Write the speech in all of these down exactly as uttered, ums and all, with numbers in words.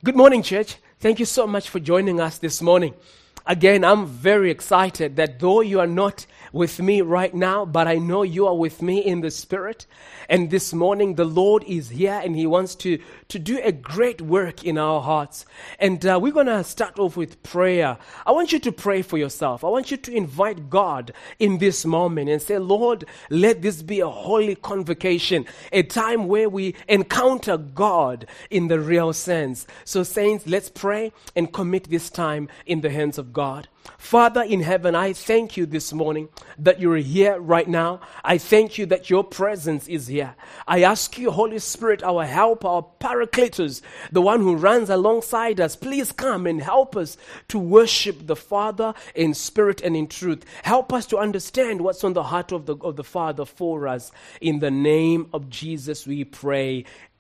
Good morning, church. Thank you so much for joining us this morning. Again, I'm very excited that though you are not with me right now, but I know you are with me in the Spirit. And this morning, the Lord is here and He wants to, to do a great work in our hearts. And uh, we're going to start off with prayer. I want you to pray for yourself. I want you to invite God in this moment and say, Lord, let this be a holy convocation, a time where we encounter God in the real sense. So, saints, let's pray and commit this time in the hands of God. Father in heaven, I thank you this morning that you're here right now. I thank you that your presence is here. I ask you, Holy Spirit, our help, our Paracletus, the one who runs alongside us, please come and help us to worship the Father in spirit and in truth. Help us to understand what's on the heart of the, of the Father for us. In the name of Jesus we pray.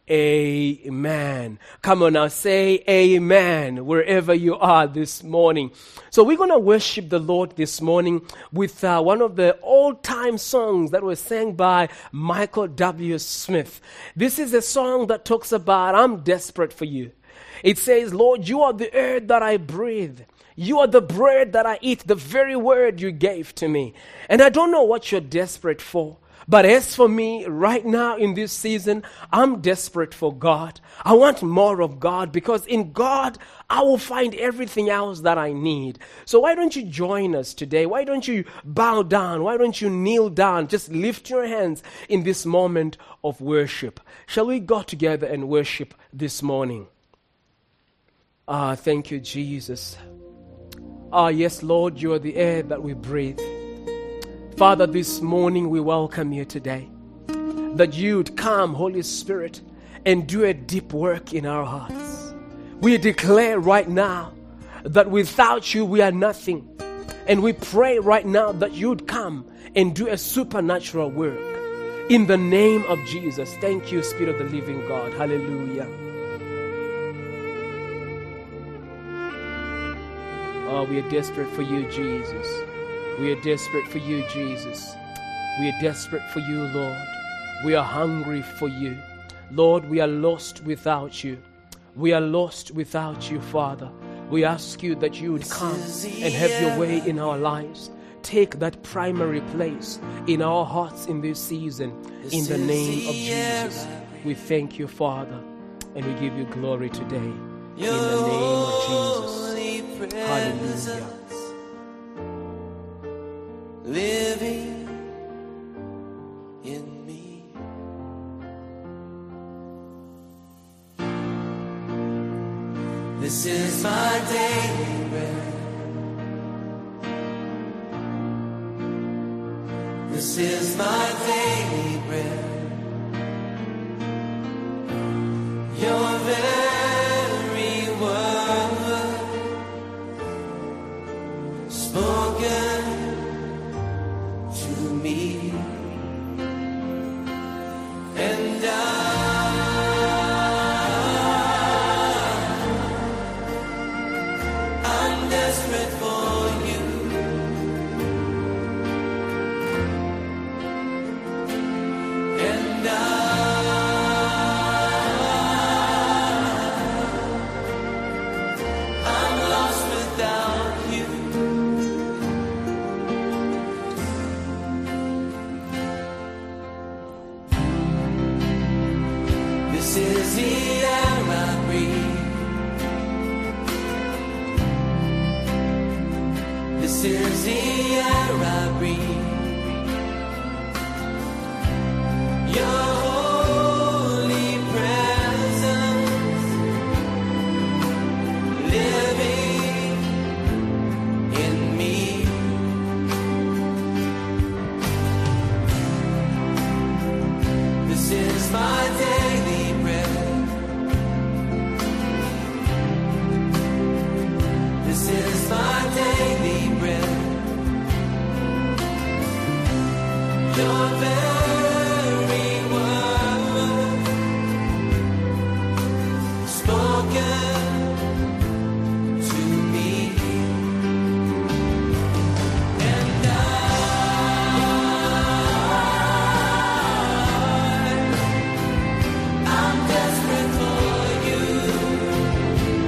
Amen. Come on now, say amen wherever you are this morning. So we're going to worship the Lord this morning with uh, one of the old-time songs that was sang by Michael W. Smith. This is a song that talks about, I'm desperate for you. It says, Lord, you are the air that I breathe. You are the bread that I eat, the very word you gave to me. And I don't know what you're desperate for. But as for me, right now in this season, I'm desperate for God. I want more of God because in God, I will find everything else that I need. So why don't you join us today? Why don't you bow down? Why don't you kneel down? Just lift your hands in this moment of worship. Shall we go together and worship this morning? Ah, thank you, Jesus. Ah, yes, Lord, you are the air that we breathe. Father, this morning we welcome you today, that you'd come, Holy Spirit, and do a deep work in our hearts. We declare right now that without you we are nothing. And we pray right now that you'd come and do a supernatural work. In the name of Jesus, thank you, Spirit of the living God. Hallelujah. Oh, we are desperate for you, Jesus. We are desperate for you, Jesus. We are desperate for you, Lord. We are hungry for you. Lord, we are lost without you. We are lost without you, Father. We ask you that you would come and have your way in our lives. Take that primary place in our hearts in this season. In the name of Jesus, we thank you, Father, and we give you glory today. In the name of Jesus. Hallelujah. Living in me. This is my daily bread. This is my daily bread. Your very word spoken to me, and I, I'm desperate for you, and I, I'm lost without you. This is the air I breathe. This is the air I breathe. Your holy presence living in me. This is my daily bread. This is my daily bread. Your very word spoken to me, and I, I'm desperate for you.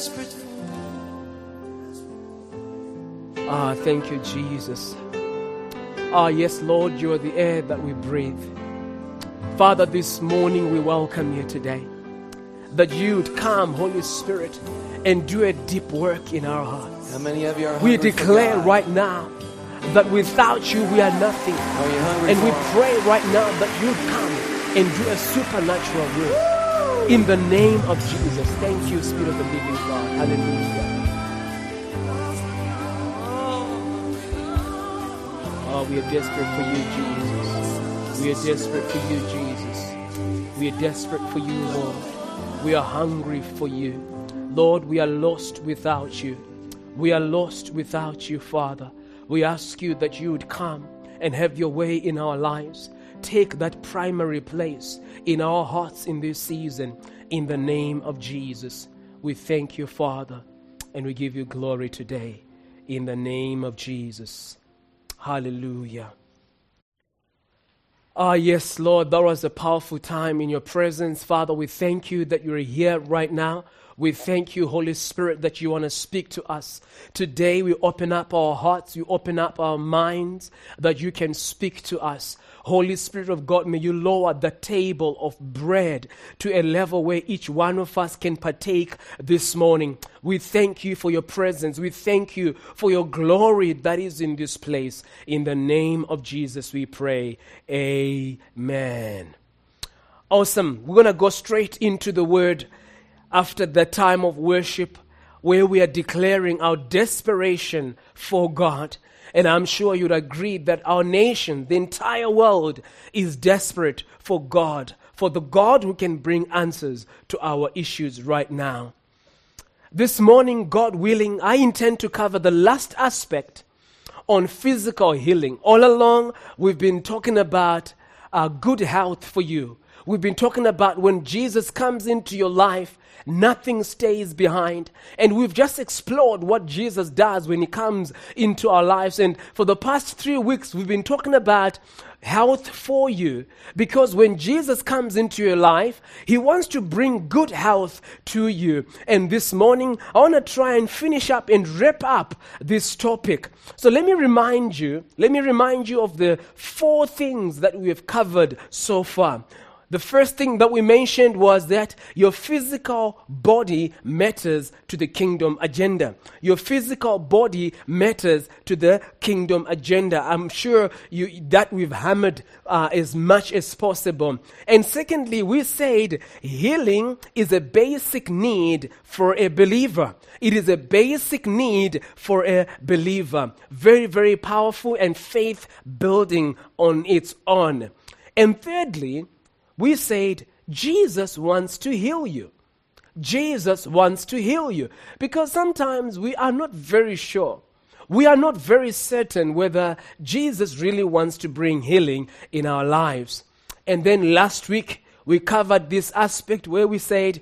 desperate for. Ah, thank you, Jesus. Ah, yes, Lord, you are the air that we breathe. Father, this morning we welcome you today. That you'd come, Holy Spirit, and do a deep work in our hearts. How many of you are We hungry declare for God? right now that without you we are nothing. Are you hungry And for we Him? pray right now that you'd come and do a supernatural work. In the name of Jesus. Thank you, Spirit of the living God. Hallelujah. Oh, we are desperate for you, Jesus. We are desperate for you, Jesus. We are desperate for you, Lord. We are hungry for you. Lord, we are lost without you. We are lost without you, Father. We ask you that you would come and have your way in our lives. Take that primary place in our hearts in this season. In the name of Jesus, we thank you, Father, and we give you glory today. In the name of Jesus. Hallelujah. Ah, yes, Lord, that was a powerful time in your presence. Father, we thank you that you're here right now. We thank you, Holy Spirit, that you want to speak to us. Today, we open up our hearts, we open up our minds, that you can speak to us. Holy Spirit of God, may you lower the table of bread to a level where each one of us can partake this morning. We thank you for your presence. We thank you for your glory that is in this place. In the name of Jesus, we pray. Amen. Awesome. We're going to go straight into the word after the time of worship where we are declaring our desperation for God. And I'm sure you'd agree that our nation, the entire world, is desperate for God, for the God who can bring answers to our issues right now. This morning, God willing, I intend to cover the last aspect on physical healing. All along, we've been talking about uh, good health for you. We've been talking about when Jesus comes into your life, nothing stays behind. And we've just explored what Jesus does when he comes into our lives. And for the past three weeks, we've been talking about health for you. Because when Jesus comes into your life, he wants to bring good health to you. And this morning, I want to try and finish up and wrap up this topic. So let me remind you, let me remind you of the four things that we have covered so far. The first thing that we mentioned was that your physical body matters to the kingdom agenda. Your physical body matters to the kingdom agenda. I'm sure you, that we've hammered uh, as much as possible. And secondly, we said healing is a basic need for a believer. It is a basic need for a believer. Very, very powerful and faith building on its own. And thirdly, we said Jesus wants to heal you. Jesus wants to heal you. Because sometimes we are not very sure. We are not very certain whether Jesus really wants to bring healing in our lives. And then last week, we covered this aspect where we said,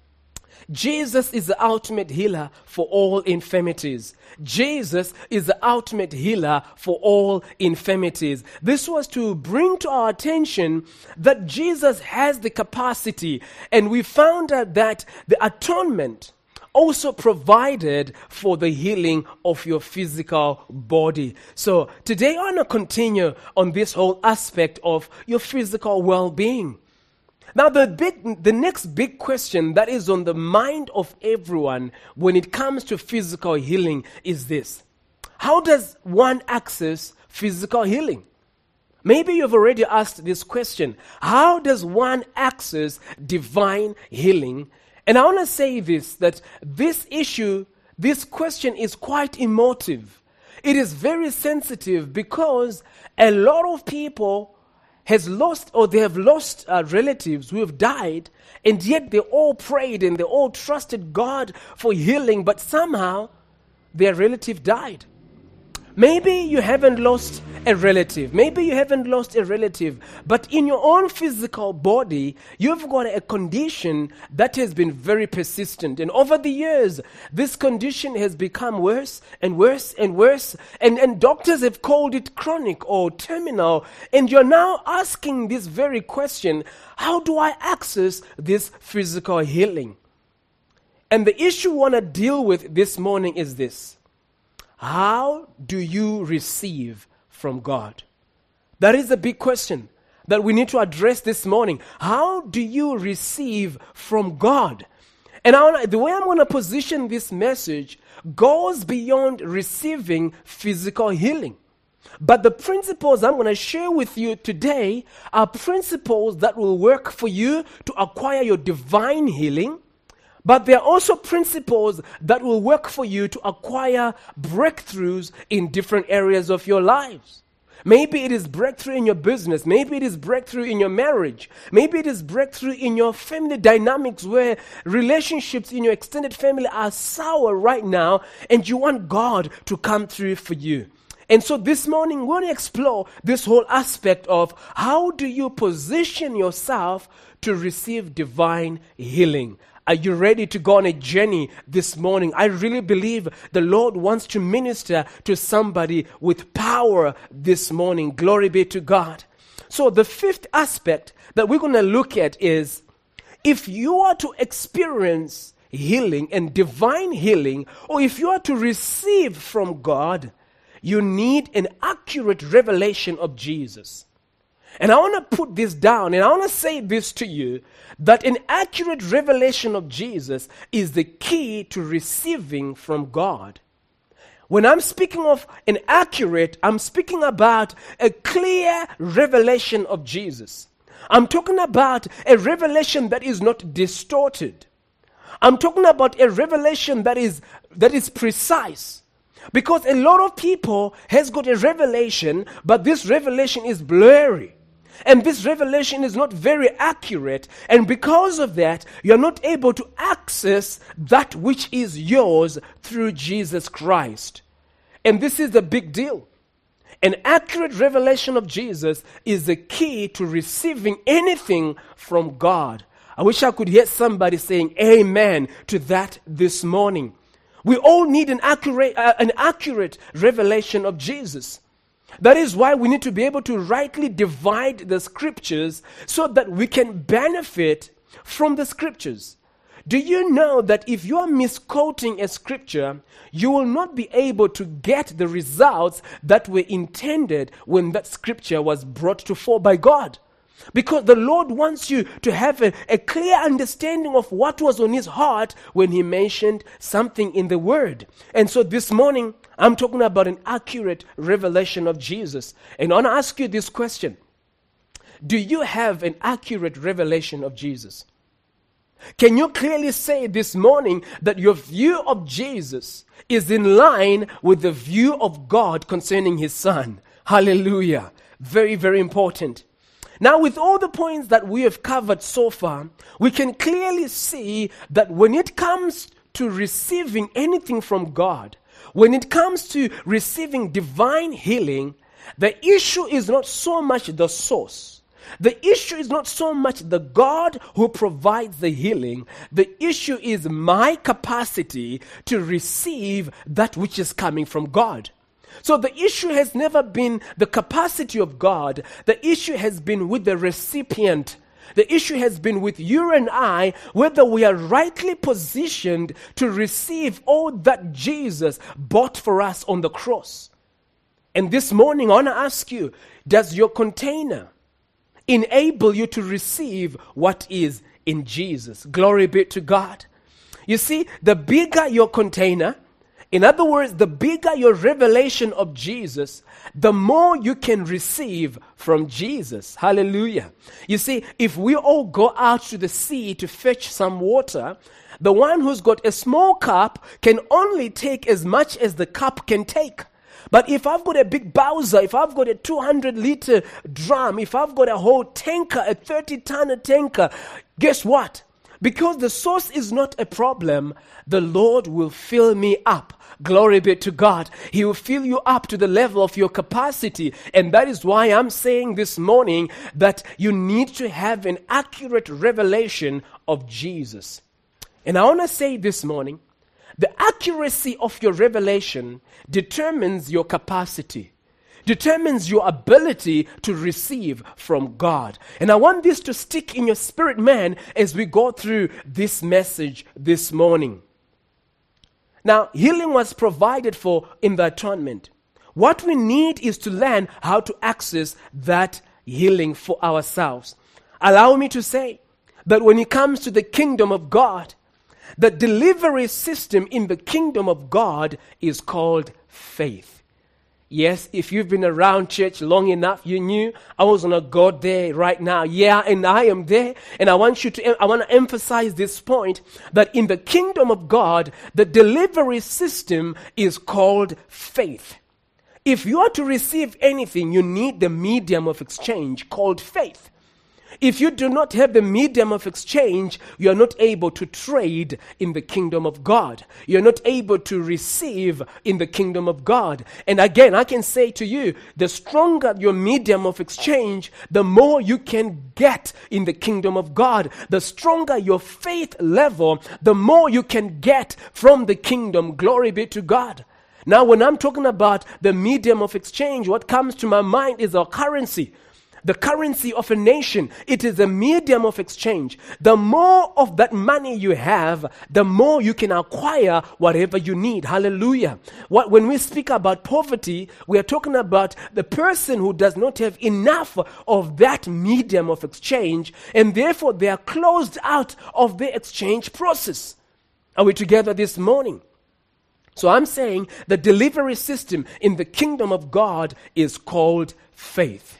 Jesus is the ultimate healer for all infirmities. Jesus is the ultimate healer for all infirmities. This was to bring to our attention that Jesus has the capacity, and we found out that the atonement also provided for the healing of your physical body. So today I want to continue on this whole aspect of your physical well-being. Now, the big, the next big question that is on the mind of everyone when it comes to physical healing is this. How does one access physical healing? Maybe you've already asked this question. How does one access divine healing? And I want to say this, that this issue, this question is quite emotive. It is very sensitive because a lot of people has lost or they have lost uh, relatives who have died, and yet they all prayed and they all trusted God for healing, but somehow their relative died. Maybe you haven't lost a relative. Maybe you haven't lost a relative, but in your own physical body, you've got a condition that has been very persistent. And over the years, this condition has become worse and worse and worse. And, and doctors have called it chronic or terminal. And you're now asking this very question, how do I access this physical healing? And the issue we want to deal with this morning is this. How do you receive from God? That is a big question that we need to address this morning. How do you receive from God? And I wanna, the way I'm going to position this message goes beyond receiving physical healing. But the principles I'm going to share with you today are principles that will work for you to acquire your divine healing. But there are also principles that will work for you to acquire breakthroughs in different areas of your lives. Maybe it is breakthrough in your business. Maybe it is breakthrough in your marriage. Maybe it is breakthrough in your family dynamics where relationships in your extended family are sour right now and you want God to come through for you. And so this morning, we want to explore this whole aspect of how do you position yourself to receive divine healing. Are you ready to go on a journey this morning? I really believe the Lord wants to minister to somebody with power this morning. Glory be to God. So the fifth aspect that we're going to look at is if you are to experience healing and divine healing, or if you are to receive from God, you need an accurate revelation of Jesus. And I want to put this down and I want to say this to you, that an accurate revelation of Jesus is the key to receiving from God. When I'm speaking of an accurate, I'm speaking about a clear revelation of Jesus. I'm talking about a revelation that is not distorted. I'm talking about a revelation that is that is precise. Because a lot of people has got a revelation, but this revelation is blurry. And this revelation is not very accurate. And because of that, you're not able to access that which is yours through Jesus Christ. And this is the big deal. An accurate revelation of Jesus is the key to receiving anything from God. I wish I could hear somebody saying amen to that this morning. We all need an accurate, uh, an accurate revelation of Jesus. That is why we need to be able to rightly divide the scriptures so that we can benefit from the scriptures. Do you know that if you are misquoting a scripture, you will not be able to get the results that were intended when that scripture was brought to fore by God? Because the Lord wants you to have a, a clear understanding of what was on his heart when he mentioned something in the word. And so this morning, I'm talking about an accurate revelation of Jesus. And I want to ask you this question. Do you have an accurate revelation of Jesus? Can you clearly say this morning that your view of Jesus is in line with the view of God concerning his Son? Hallelujah. Very, very important. Now, with all the points that we have covered so far, we can clearly see that when it comes to receiving anything from God, when it comes to receiving divine healing, the issue is not so much the source. The issue is not so much the God who provides the healing. The issue is my capacity to receive that which is coming from God. So the issue has never been the capacity of God. The issue has been with the recipient. The issue has been with you and I, whether we are rightly positioned to receive all that Jesus bought for us on the cross. And this morning, I want to ask you, does your container enable you to receive what is in Jesus? Glory be to God. You see, the bigger your container, in other words, the bigger your revelation of Jesus, the more you can receive from Jesus. Hallelujah. You see, if we all go out to the sea to fetch some water, the one who's got a small cup can only take as much as the cup can take. But if I've got a big bowser, if I've got a two hundred liter drum, if I've got a whole tanker, a thirty ton tanker, guess what? Because the source is not a problem, the Lord will fill me up. Glory be to God. He will fill you up to the level of your capacity. And that is why I'm saying this morning that you need to have an accurate revelation of Jesus. And I want to say this morning, the accuracy of your revelation determines your capacity, determines your ability to receive from God. And I want this to stick in your spirit, man, as we go through this message this morning. Now, healing was provided for in the atonement. What we need is to learn how to access that healing for ourselves. Allow me to say that when it comes to the kingdom of God, the delivery system in the kingdom of God is called faith. Yes, if you've been around church long enough, you knew I was going to go there right now. Yeah, and I am there. And I want you to, I want to emphasize this point that in the kingdom of God, the delivery system is called faith. If you are to receive anything, you need the medium of exchange called faith. If you do not have the medium of exchange, you are not able to trade in the kingdom of God. You're not able to receive in the kingdom of God. And again, I can say to you, the stronger your medium of exchange, the more you can get in the kingdom of God. The stronger your faith level, the more you can get from the kingdom. Glory be to God. Now, when I'm talking about the medium of exchange, what comes to my mind is our currency. The currency of a nation, it is a medium of exchange. The more of that money you have, the more you can acquire whatever you need. Hallelujah. What, when we speak about poverty, we are talking about the person who does not have enough of that medium of exchange, and therefore they are closed out of the exchange process. Are we together this morning? So I'm saying the delivery system in the kingdom of God is called faith.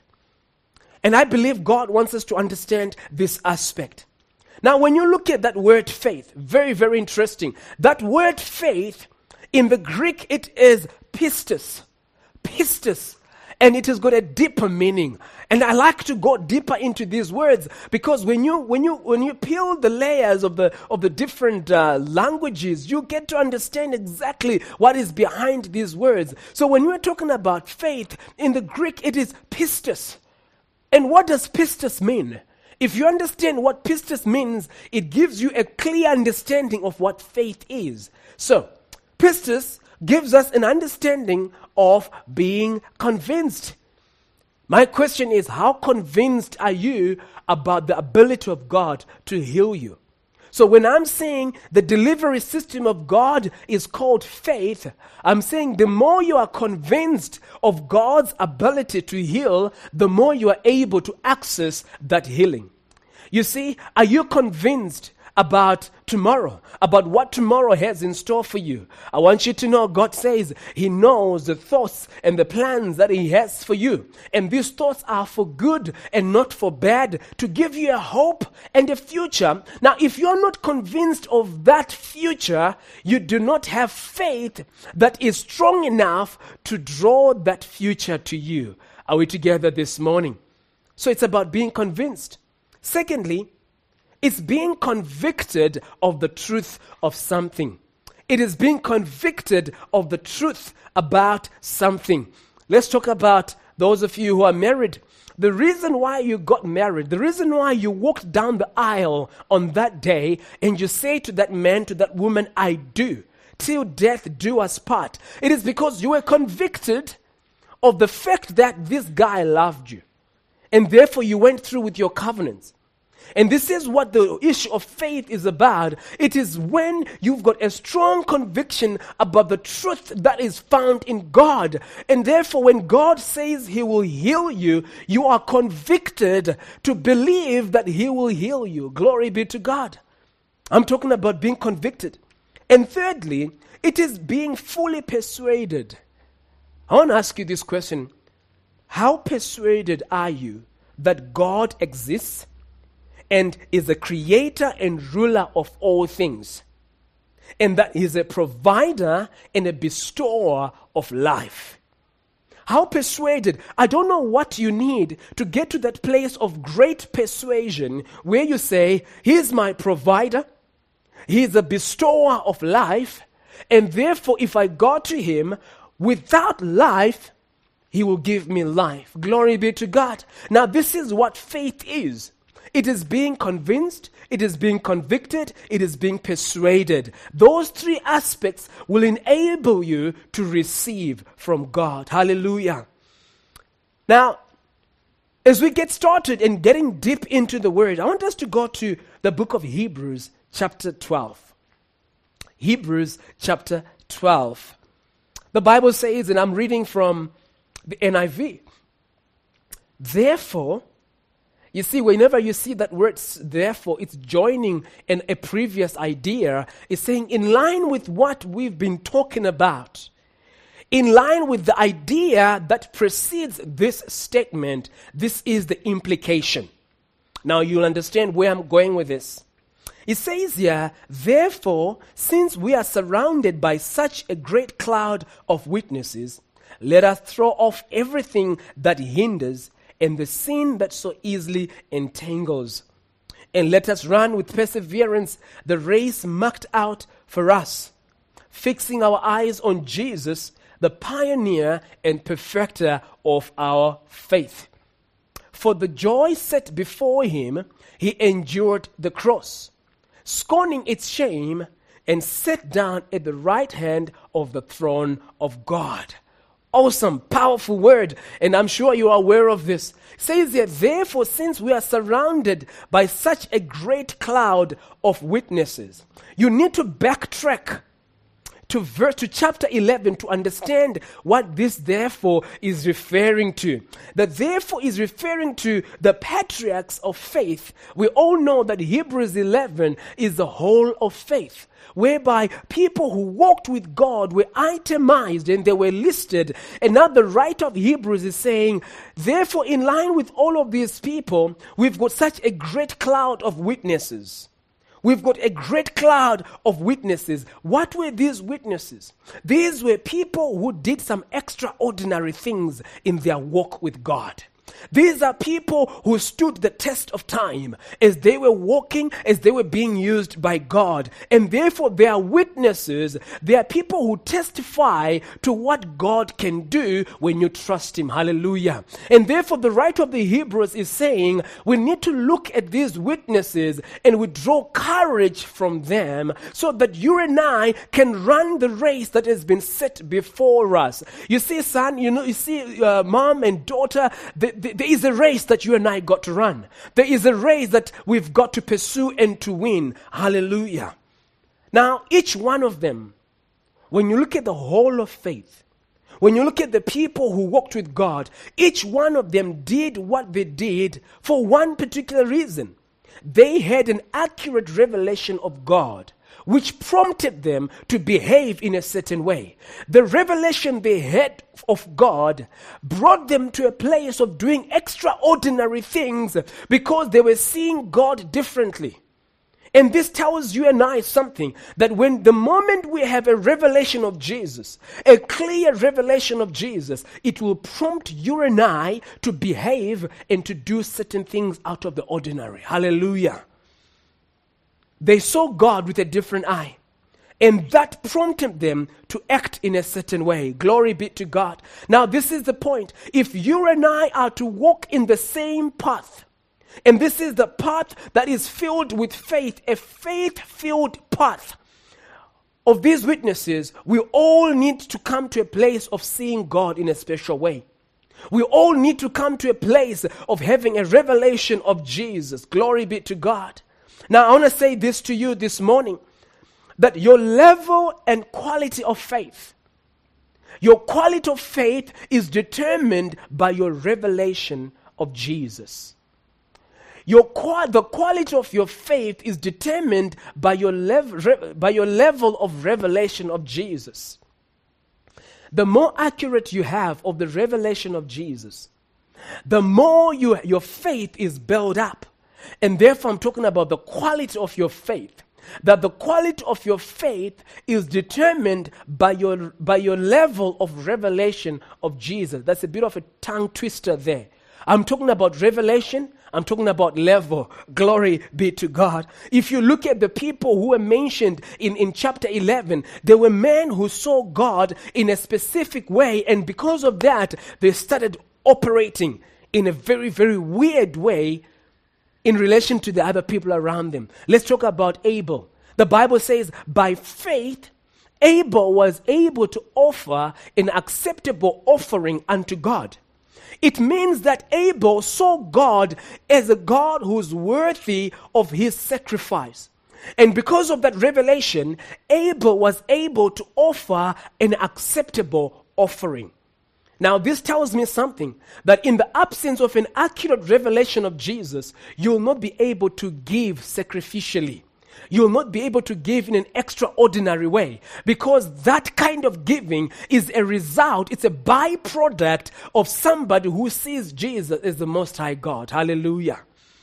And I believe God wants us to understand this aspect. Now, when you look at that word faith, very, very interesting. That word faith, in the Greek, it is pistis. Pistis. And it has got a deeper meaning. And I like to go deeper into these words because when you when you when you peel the layers of the of the different uh, languages, you get to understand exactly what is behind these words. So when we're talking about faith, in the Greek, it is pistis. And what does pistis mean? If you understand what pistis means, it gives you a clear understanding of what faith is. So, pistis gives us an understanding of being convinced. My question is, how convinced are you about the ability of God to heal you? So when I'm saying the delivery system of God is called faith, I'm saying the more you are convinced of God's ability to heal, the more you are able to access that healing. You see, are you convinced about tomorrow, about what tomorrow has in store for you? I want you to know God says He knows the thoughts and the plans that He has for you. And these thoughts are for good and not for bad, to give you a hope and a future. Now, if you're not convinced of that future, you do not have faith that is strong enough to draw that future to you. Are we together this morning? So it's about being convinced. Secondly, it's being convicted of the truth of something. It is being convicted of the truth about something. Let's talk about those of you who are married. The reason why you got married, the reason why you walked down the aisle on that day and you say to that man, to that woman, I do, till death do us part. It is because you were convicted of the fact that this guy loved you. And therefore you went through with your covenants. And this is what the issue of faith is about. It is when you've got a strong conviction about the truth that is found in God. And therefore, when God says He will heal you, you are convicted to believe that He will heal you. Glory be to God. I'm talking about being convicted. And thirdly, it is being fully persuaded. I want to ask you this question. How persuaded are you that God exists and is the creator and ruler of all things, and that He is a provider and a bestower of life? How persuaded? I don't know what you need to get to that place of great persuasion where you say, He is my provider, He is a bestower of life, and therefore if I go to Him without life, He will give me life. Glory be to God. Now this is what faith is. It is being convinced, it is being convicted, it is being persuaded. Those three aspects will enable you to receive from God. Hallelujah. Now, as we get started in getting deep into the Word, I want us to go to the book of Hebrews chapter twelve. Hebrews chapter twelve. The Bible says, and I'm reading from the N I V, therefore, you see, whenever you see that word, therefore, it's joining in a previous idea. It's saying, in line with what we've been talking about, in line with the idea that precedes this statement, this is the implication. Now, you'll understand where I'm going with this. It says here, therefore, since we are surrounded by such a great cloud of witnesses, let us throw off everything that hinders and the sin that so easily entangles. And let us run with perseverance the race marked out for us, fixing our eyes on Jesus, the pioneer and perfecter of our faith. For the joy set before him, he endured the cross, scorning its shame, and sat down at the right hand of the throne of God. Awesome, powerful word, and I'm sure you are aware of this. It says that, therefore, since we are surrounded by such a great cloud of witnesses, you need to backtrack to verse to chapter eleven to understand what this therefore is referring to. The therefore is referring to the patriarchs of faith. We all know that Hebrews eleven is the whole of faith, whereby people who walked with God were itemized and they were listed. And now the writer of Hebrews is saying, therefore, in line with all of these people, we've got such a great cloud of witnesses. We've got a great cloud of witnesses. What were these witnesses? These were people who did some extraordinary things in their walk with God. These are people who stood the test of time as they were walking, as they were being used by God. And therefore they are witnesses. They are people who testify to what God can do when you trust him. Hallelujah. And therefore the writer of the Hebrews is saying we need to look at these witnesses and we draw courage from them so that you and I can run the race that has been set before us. You see, son, you know, you see, uh, mom and daughter, the, the There is a race that you and I got to run. There is a race that we've got to pursue and to win. Hallelujah. Now, each one of them, when you look at the whole of faith, when you look at the people who walked with God, each one of them did what they did for one particular reason. They had an accurate revelation of God, which prompted them to behave in a certain way. The revelation they had of God brought them to a place of doing extraordinary things because they were seeing God differently. And this tells you and I something, that when the moment we have a revelation of Jesus, a clear revelation of Jesus, it will prompt you and I to behave and to do certain things out of the ordinary. Hallelujah. They saw God with a different eye. And that prompted them to act in a certain way. Glory be to God. Now, this is the point. If you and I are to walk in the same path, and this is the path that is filled with faith, a faith-filled path of these witnesses, we all need to come to a place of seeing God in a special way. We all need to come to a place of having a revelation of Jesus. Glory be to God. Now, I want to say this to you this morning, that your level and quality of faith, your quality of faith is determined by your revelation of Jesus. Your the quality of your faith is determined by your level by your level of revelation of Jesus. The more accurate you have of the revelation of Jesus, the more you, your faith is built up. And therefore, I'm talking about the quality of your faith. That the quality of your faith is determined by your by your level of revelation of Jesus. That's a bit of a tongue twister there. I'm talking about revelation. I'm talking about level. Glory be to God. If you look at the people who were mentioned in, in chapter eleven, there were men who saw God in a specific way. And because of that, they started operating in a very, very weird way in relation to the other people around them. Let's talk about Abel. The Bible says, by faith, Abel was able to offer an acceptable offering unto God. It means that Abel saw God as a God who's worthy of his sacrifice. And because of that revelation, Abel was able to offer an acceptable offering. Now, this tells me something, that in the absence of an accurate revelation of Jesus, you'll not be able to give sacrificially. You'll not be able to give in an extraordinary way, because that kind of giving is a result, it's a byproduct of somebody who sees Jesus as the Most High God. Hallelujah.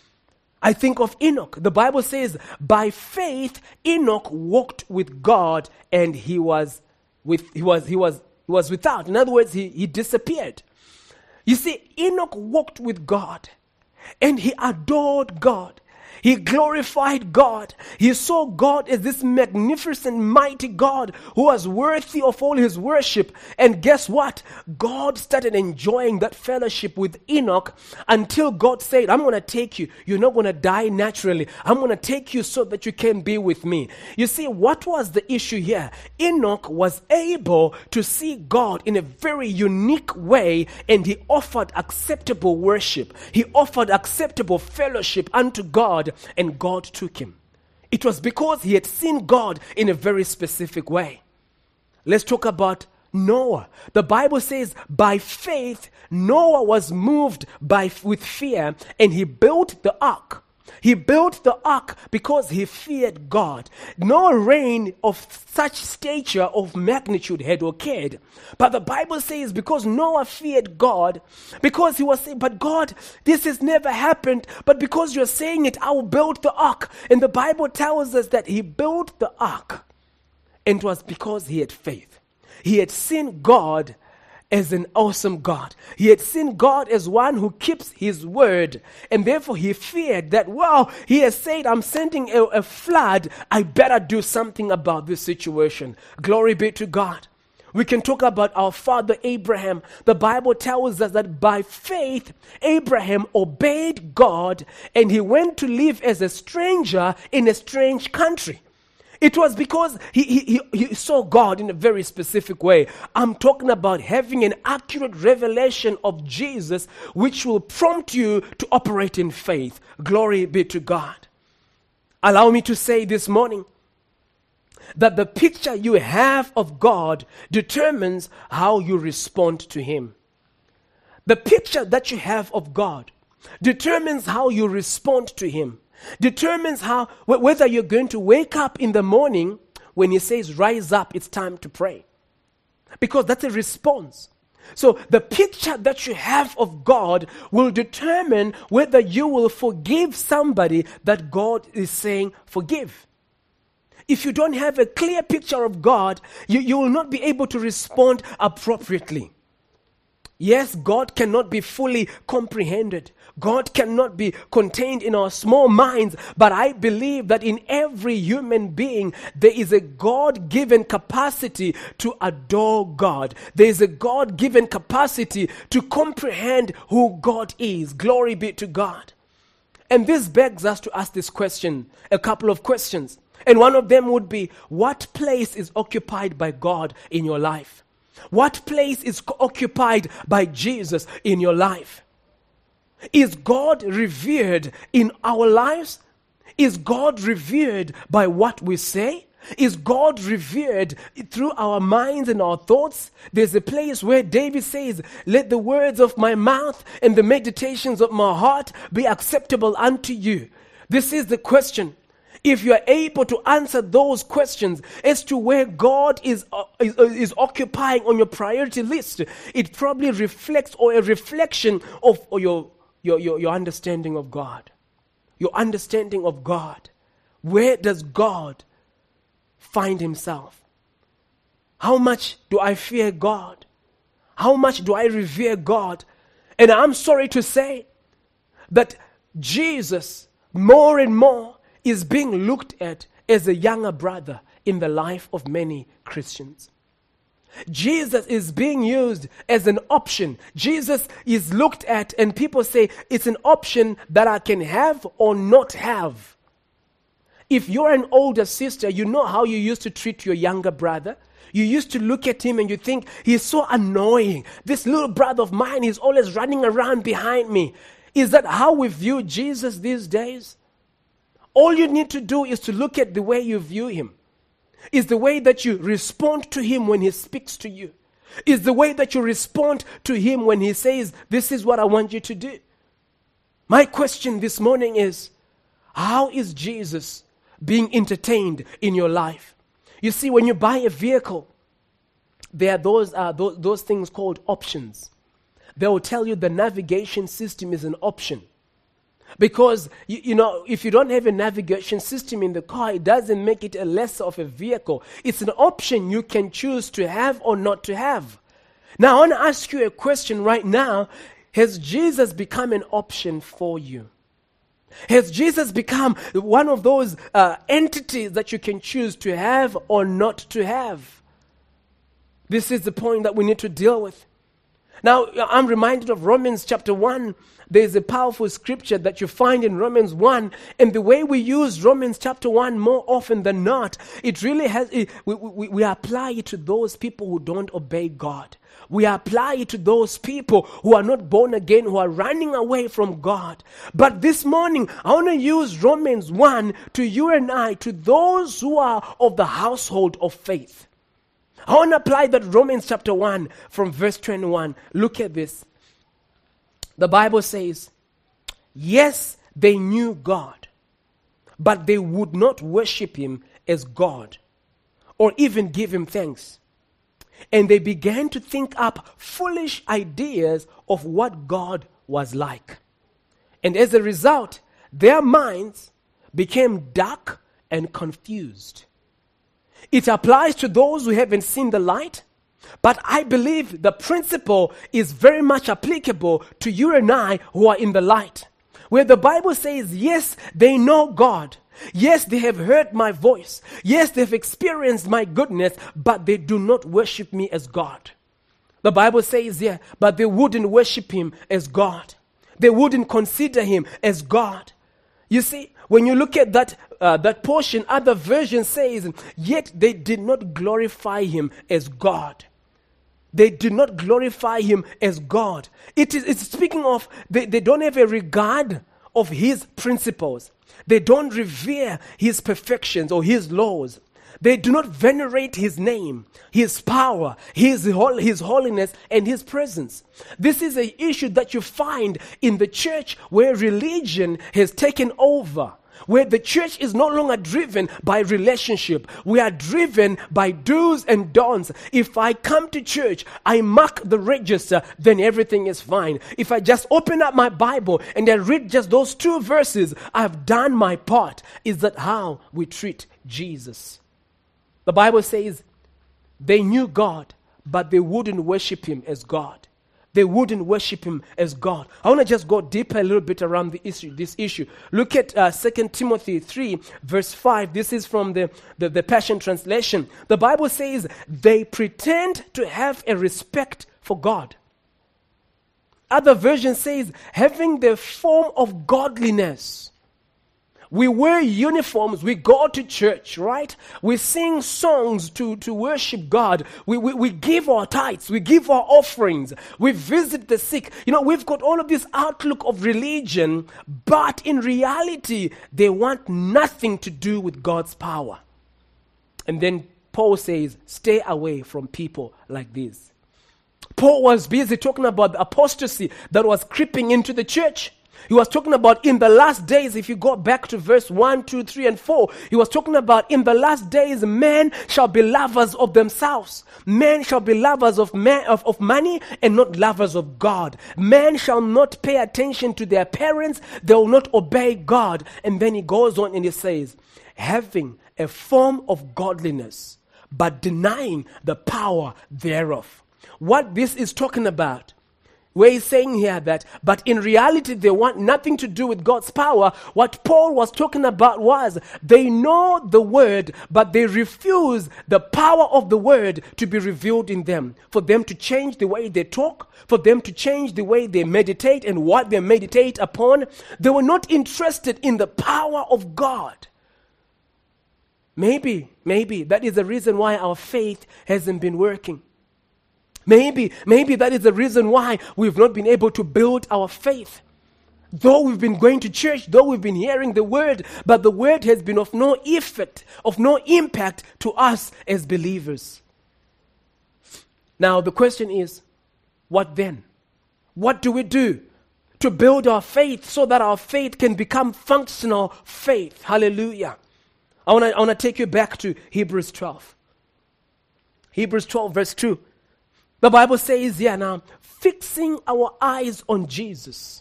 I think of Enoch. The Bible says, by faith, Enoch walked with God, and he was with he was he was he was without. In other words, he, he disappeared. You see, Enoch walked with God, and he adored God. He glorified God. He saw God as this magnificent, mighty God who was worthy of all his worship. And guess what? God started enjoying that fellowship with Enoch until God said, I'm going to take you. You're not going to die naturally. I'm going to take you so that you can be with me. You see, what was the issue here? Enoch was able to see God in a very unique way, and he offered acceptable worship. He offered acceptable fellowship unto God, and God took him. It was because he had seen God in a very specific way. Let's talk about Noah. The Bible says, by faith, Noah was moved by with fear, and he built the ark. He built the ark because he feared God. No rain of such stature of magnitude had occurred. But the Bible says because Noah feared God, because he was saying, but God, this has never happened, but because you're saying it, I will build the ark. And the Bible tells us that he built the ark, and it was because he had faith. He had seen God as an awesome God. He had seen God as one who keeps his word, and therefore he feared that, wow, he has said, I'm sending a, a flood, I better do something about this situation. Glory be to God. We can talk about our father Abraham. The Bible tells us that by faith, Abraham obeyed God, and he went to live as a stranger in a strange country. It was because he, he, he saw God in a very specific way. I'm talking about having an accurate revelation of Jesus, which will prompt you to operate in faith. Glory be to God. Allow me to say this morning that the picture you have of God determines how you respond to him. The picture that you have of God determines how you respond to him. Determines how, whether you're going to wake up in the morning when he says, rise up, it's time to pray. Because that's a response. So the picture that you have of God will determine whether you will forgive somebody that God is saying forgive. If you don't have a clear picture of God, you, you will not be able to respond appropriately. Yes, God cannot be fully comprehended. God cannot be contained in our small minds, but I believe that in every human being, there is a God-given capacity to adore God. There is a God-given capacity to comprehend who God is. Glory be to God. And this begs us to ask this question, a couple of questions. And one of them would be, what place is occupied by God in your life? What place is occupied by Jesus in your life? Is God revered in our lives? Is God revered by what we say? Is God revered through our minds and our thoughts? There's a place where David says, let the words of my mouth and the meditations of my heart be acceptable unto you. This is the question. If you are able to answer those questions as to where God is, uh, is, uh, is occupying on your priority list, it probably reflects or a reflection of or your, your, your, your understanding of God. Your understanding of God. Where does God find himself? How much do I fear God? How much do I revere God? And I'm sorry to say that Jesus, more and more, is being looked at as a younger brother in the life of many Christians. Jesus is being used as an option. Jesus is looked at and people say it's an option that I can have or not have. If you're an older sister, you know how you used to treat your younger brother. You used to look at him and you think, he's so annoying. This little brother of mine is always running around behind me. Is that how we view Jesus these days? All you need to do is to look at the way you view him. Is the way that you respond to him when he speaks to you. Is the way that you respond to him when he says, this is what I want you to do. My question this morning is, how is Jesus being entertained in your life? You see, when you buy a vehicle, there are those, uh, those, those things called options. They will tell you the navigation system is an option. Because, you, you know, if you don't have a navigation system in the car, it doesn't make it a lesser of a vehicle. It's an option you can choose to have or not to have. Now, I want to ask you a question right now. Has Jesus become an option for you? Has Jesus become one of those uh, entities that you can choose to have or not to have? This is the point that we need to deal with. Now, I'm reminded of Romans chapter one. There's a powerful scripture that you find in Romans one. And the way we use Romans chapter one more often than not, it really has, it, we, we, we apply it to those people who don't obey God. We apply it to those people who are not born again, who are running away from God. But this morning, I want to use Romans one to you and I, to those who are of the household of faith. I want to apply that Romans chapter one from verse twenty-one. Look at this. The Bible says, yes, they knew God, but they would not worship him as God or even give him thanks. And they began to think up foolish ideas of what God was like. And as a result, their minds became dark and confused. It applies to those who haven't seen the light, but I believe the principle is very much applicable to you and I who are in the light. Where the Bible says, yes, they know God. Yes, they have heard my voice. Yes, they have experienced my goodness, but they do not worship me as God. The Bible says, yeah, but they wouldn't worship him as God. They wouldn't consider him as God. You see, when you look at that uh, that portion, other version says, yet they did not glorify him as God. They did not glorify him as God. It is it's speaking of, they, they don't have a regard of his principles. They don't revere his perfections or his laws. They do not venerate his name, his power, his, his holiness, and his presence. This is an issue that you find in the church where religion has taken over. Where the church is no longer driven by relationship. We are driven by do's and don'ts. If I come to church, I mark the register, then everything is fine. If I just open up my Bible and I read just those two verses, I've done my part. Is that how we treat Jesus? The Bible says they knew God, but they wouldn't worship him as God. They wouldn't worship him as God. I want to just go deeper a little bit around the issue, this issue. Look at uh, Second Timothy three, verse five. This is from the, the, the Passion Translation. The Bible says, they pretend to have a respect for God. Other version says, having the form of godliness. We wear uniforms, we go to church, right? We sing songs to, to worship God. We, we, we give our tithes, we give our offerings, we visit the sick. You know, we've got all of this outlook of religion, but in reality, they want nothing to do with God's power. And then Paul says, stay away from people like this. Paul was busy talking about the apostasy that was creeping into the church. He was talking about in the last days, if you go back to verse one, two, three, and four, he was talking about in the last days, men shall be lovers of themselves. Men shall be lovers of, man, of, of money and not lovers of God. Men shall not pay attention to their parents. They will not obey God. And then he goes on and he says, having a form of godliness, but denying the power thereof. What this is talking about, where he's saying here that, but in reality they want nothing to do with God's power. What Paul was talking about was, they know the word, but they refuse the power of the word to be revealed in them. For them to change the way they talk, for them to change the way they meditate and what they meditate upon. They were not interested in the power of God. Maybe, maybe that is the reason why our faith hasn't been working. Maybe, maybe that is the reason why we've not been able to build our faith. Though we've been going to church, though we've been hearing the word, but the word has been of no effect, of no impact to us as believers. Now the question is, what then? What do we do to build our faith so that our faith can become functional faith? Hallelujah. I want to I want to take you back to Hebrews twelve. Hebrews twelve verse two. The Bible says here now, fixing our eyes on Jesus.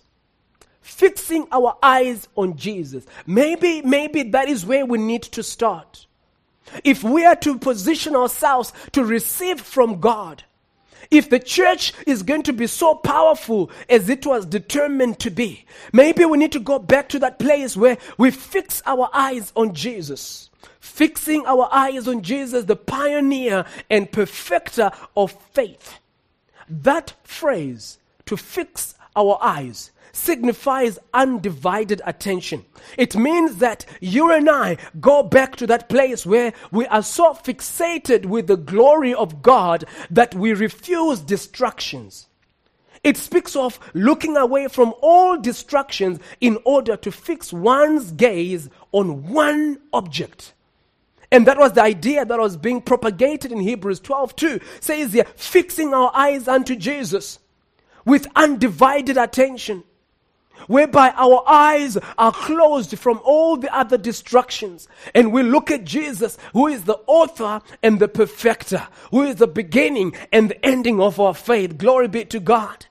Fixing our eyes on Jesus. Maybe, maybe that is where we need to start. If we are to position ourselves to receive from God, if the church is going to be so powerful as it was determined to be, maybe we need to go back to that place where we fix our eyes on Jesus. Fixing our eyes on Jesus, the pioneer and perfecter of faith. That phrase, to fix our eyes, signifies undivided attention. It means that you and I go back to that place where we are so fixated with the glory of God that we refuse distractions. It speaks of looking away from all distractions in order to fix one's gaze on one object. And that was the idea that was being propagated in Hebrews twelve two. Says here, fixing our eyes unto Jesus with undivided attention, whereby our eyes are closed from all the other distractions. And we look at Jesus, who is the author and the perfecter, who is the beginning and the ending of our faith. Glory be to God.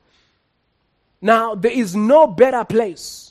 Now, there is no better place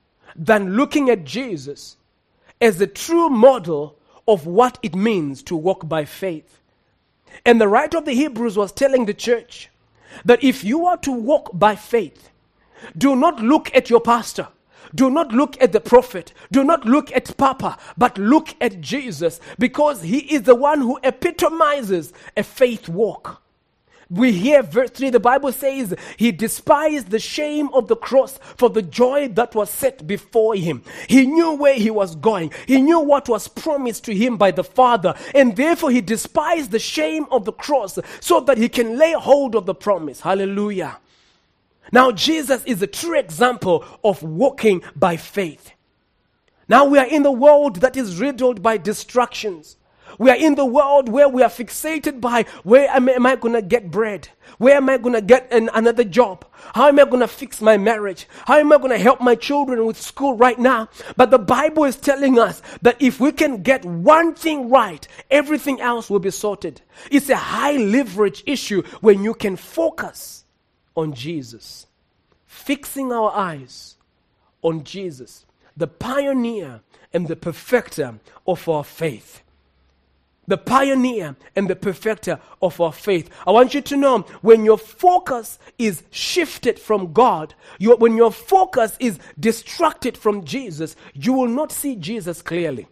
than looking at Jesus as the true model of what it means to walk by faith. And the writer of the Hebrews was telling the church that if you are to walk by faith, do not look at your pastor. Do not look at the prophet. Do not look at Papa, but look at Jesus, because he is the one who epitomizes a faith walk. We hear verse three, the Bible says, he despised the shame of the cross for the joy that was set before him. He knew where he was going. He knew what was promised to him by the Father. And therefore he despised the shame of the cross so that he can lay hold of the promise. Hallelujah. Now Jesus is a true example of walking by faith. Now we are in the world that is riddled by distractions. We are in the world where we are fixated by where am, am I going to get bread? Where am I going to get an, another job? How am I going to fix my marriage? How am I going to help my children with school right now? But the Bible is telling us that if we can get one thing right, everything else will be sorted. It's a high leverage issue when you can focus on Jesus. Fixing our eyes on Jesus, the pioneer and the perfecter of our faith. The pioneer and the perfecter of our faith. I want you to know, when your focus is shifted from God, your, when your focus is distracted from Jesus, you will not see Jesus clearly.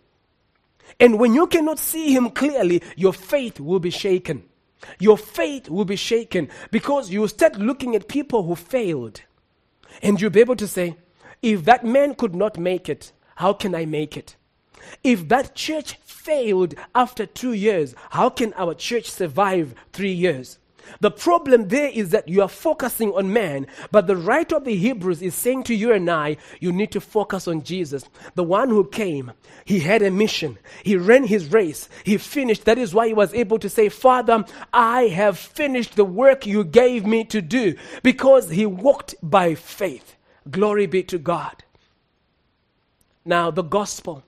And when you cannot see him clearly, your faith will be shaken. Your faith will be shaken because you will start looking at people who failed. And you'll be able to say, if that man could not make it, how can I make it? If that church failed after two years, how can our church survive three years? The problem there is that you are focusing on man, but the writer of the Hebrews is saying to you and I, you need to focus on Jesus, the one who came. He had a mission. He ran his race. He finished. That is why he was able to say, Father, I have finished the work you gave me to do, because he walked by faith. Glory be to God. Now, the gospel.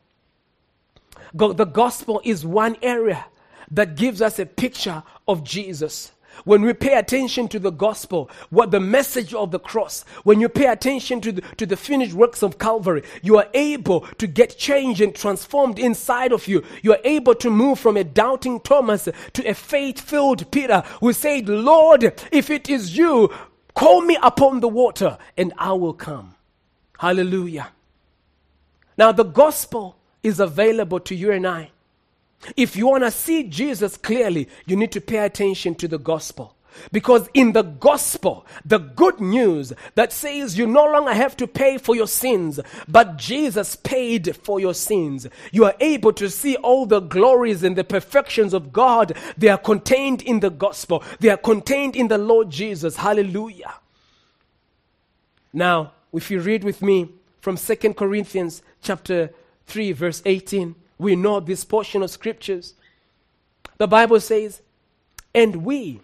The gospel is one area that gives us a picture of Jesus. When we pay attention to the gospel, what the message of the cross, when you pay attention to the, to the finished works of Calvary, you are able to get changed and transformed inside of you. You are able to move from a doubting Thomas to a faith-filled Peter who said, Lord, if it is you, call me upon the water and I will come. Hallelujah. Now the gospel is available to you and I. If you want to see Jesus clearly, you need to pay attention to the gospel. Because in the gospel, the good news that says you no longer have to pay for your sins, but Jesus paid for your sins, you are able to see all the glories and the perfections of God. They are contained in the gospel. They are contained in the Lord Jesus. Hallelujah. Now, if you read with me from Second Corinthians chapter three, verse eighteen, we know this portion of scriptures. The Bible says, and we,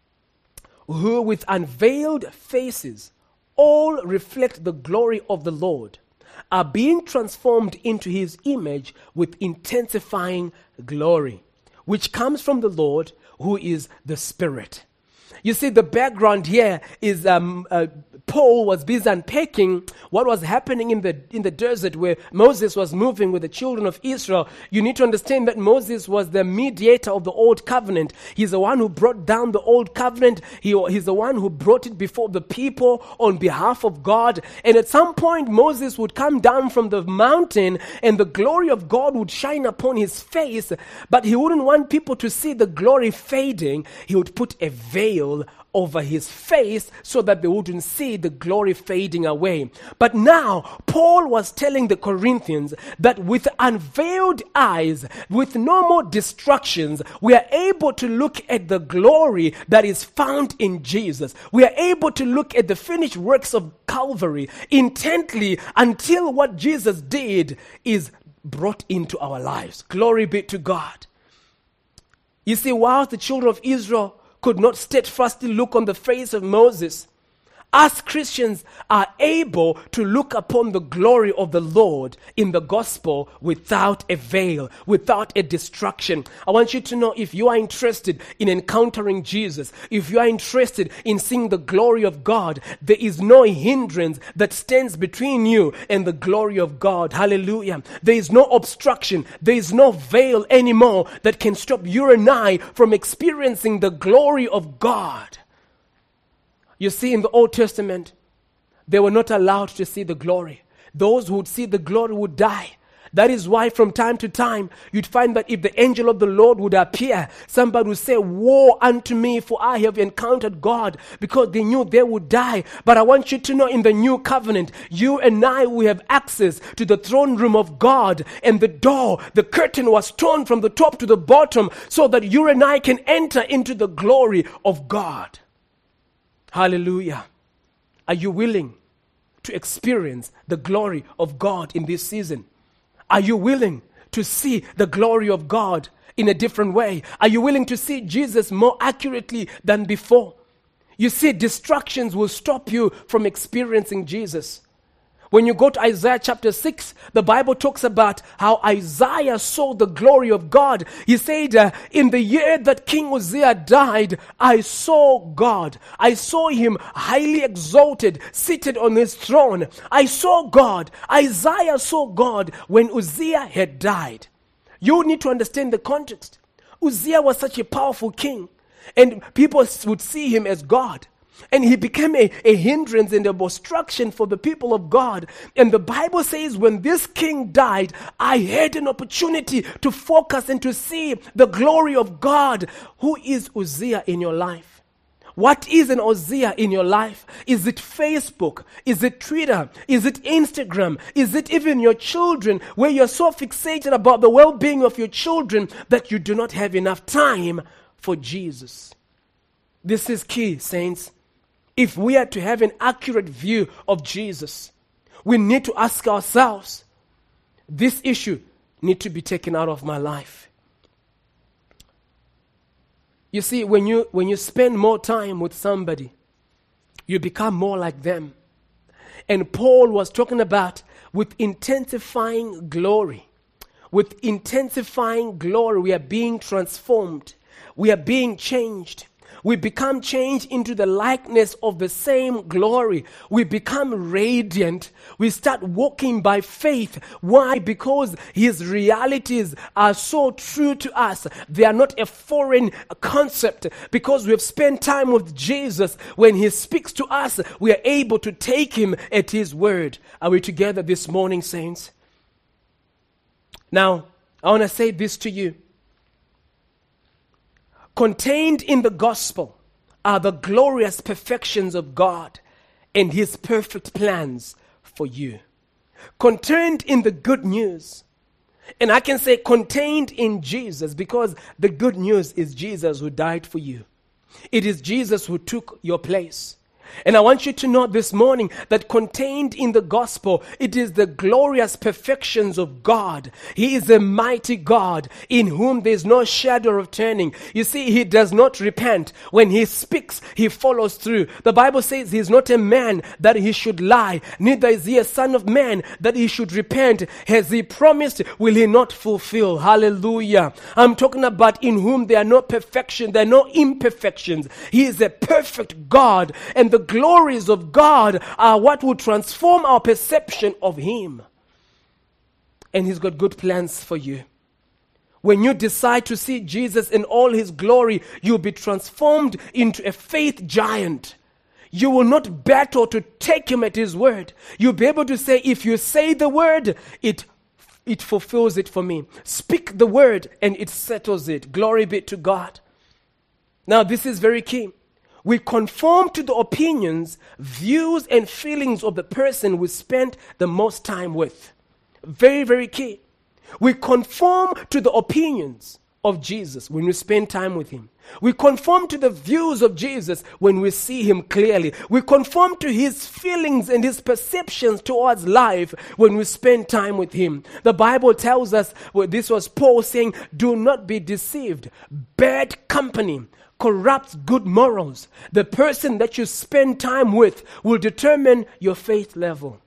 who with unveiled faces all reflect the glory of the Lord, are being transformed into his image with intensifying glory, which comes from the Lord, who is the Spirit. You see, the background here is um, uh, Paul was busy unpacking what was happening in the in the desert where Moses was moving with the children of Israel. You need to understand that Moses was the mediator of the old covenant. He's the one who brought down the old covenant. He, he's the one who brought it before the people on behalf of God. And at some point, Moses would come down from the mountain and the glory of God would shine upon his face. But he wouldn't want people to see the glory fading. He would put a veil over his face so that they wouldn't see the glory fading away. But now, Paul was telling the Corinthians that with unveiled eyes, with no more distractions, we are able to look at the glory that is found in Jesus. We are able to look at the finished works of Calvary intently until what Jesus did is brought into our lives. Glory be to God. You see, while the children of Israel could not steadfastly look on the face of Moses, us Christians are able to look upon the glory of the Lord in the gospel without a veil, without a distraction. I want you to know, if you are interested in encountering Jesus, if you are interested in seeing the glory of God, there is no hindrance that stands between you and the glory of God. Hallelujah. There is no obstruction. There is no veil anymore that can stop you and I from experiencing the glory of God. You see, in the Old Testament, they were not allowed to see the glory. Those who would see the glory would die. That is why from time to time, you'd find that if the angel of the Lord would appear, somebody would say, woe unto me, for I have encountered God, because they knew they would die. But I want you to know, in the new covenant, you and I, we have access to the throne room of God, and the door, the curtain was torn from the top to the bottom, so that you and I can enter into the glory of God. Hallelujah. Are you willing to experience the glory of God in this season? Are you willing to see the glory of God in a different way? Are you willing to see Jesus more accurately than before? You see, distractions will stop you from experiencing Jesus. When you go to Isaiah chapter six, the Bible talks about how Isaiah saw the glory of God. He said, uh, in the year that King Uzziah died, I saw God. I saw him highly exalted, seated on his throne. I saw God. Isaiah saw God when Uzziah had died. You need to understand the context. Uzziah was such a powerful king, and people would see him as God. And he became a, a hindrance and an obstruction for the people of God. And the Bible says when this king died, I had an opportunity to focus and to see the glory of God. Who is Uzziah in your life? What is an Uzziah in your life? Is it Facebook? Is it Twitter? Is it Instagram? Is it even your children, where you're so fixated about the well-being of your children that you do not have enough time for Jesus? This is key, saints. If we are to have an accurate view of Jesus, we need to ask ourselves, this issue needs to be taken out of my life. You see, when you when you spend more time with somebody, you become more like them. And Paul was talking about with intensifying glory. With intensifying glory, we are being transformed. We are being changed. We become changed into the likeness of the same glory. We become radiant. We start walking by faith. Why? Because his realities are so true to us. They are not a foreign concept. Because we have spent time with Jesus, when he speaks to us, we are able to take him at his word. Are we together this morning, saints? Now, I want to say this to you. Contained in the gospel are the glorious perfections of God and his perfect plans for you. Contained in the good news. And I can say contained in Jesus, because the good news is Jesus who died for you. It is Jesus who took your place. And I want you to know this morning that contained in the gospel, it is the glorious perfections of God. He is a mighty God in whom there is no shadow of turning. You see, he does not repent. When he speaks, he follows through. The Bible says he is not a man that he should lie, neither is he a son of man that he should repent. Has he promised, will he not fulfill? Hallelujah. I'm talking about in whom there are no perfection, there are no imperfections. He is a perfect God, and the glories of God are what will transform our perception of him. And he's got good plans for you. When you decide to see Jesus in all his glory, you'll be transformed into a faith giant. You will not battle to take him at his word. You'll be able to say, if you say the word, it it fulfills it for me. Speak the word and it settles it. Glory be to God. Now this is very key. We conform to the opinions, views, and feelings of the person we spent the most time with. Very, very key. We conform to the opinions of Jesus when we spend time with him. We conform to the views of Jesus when we see him clearly. We conform to his feelings and his perceptions towards life when we spend time with him. The Bible tells us, well, this was Paul saying, do not be deceived. Bad company corrupts good morals. The person that you spend time with will determine your faith level.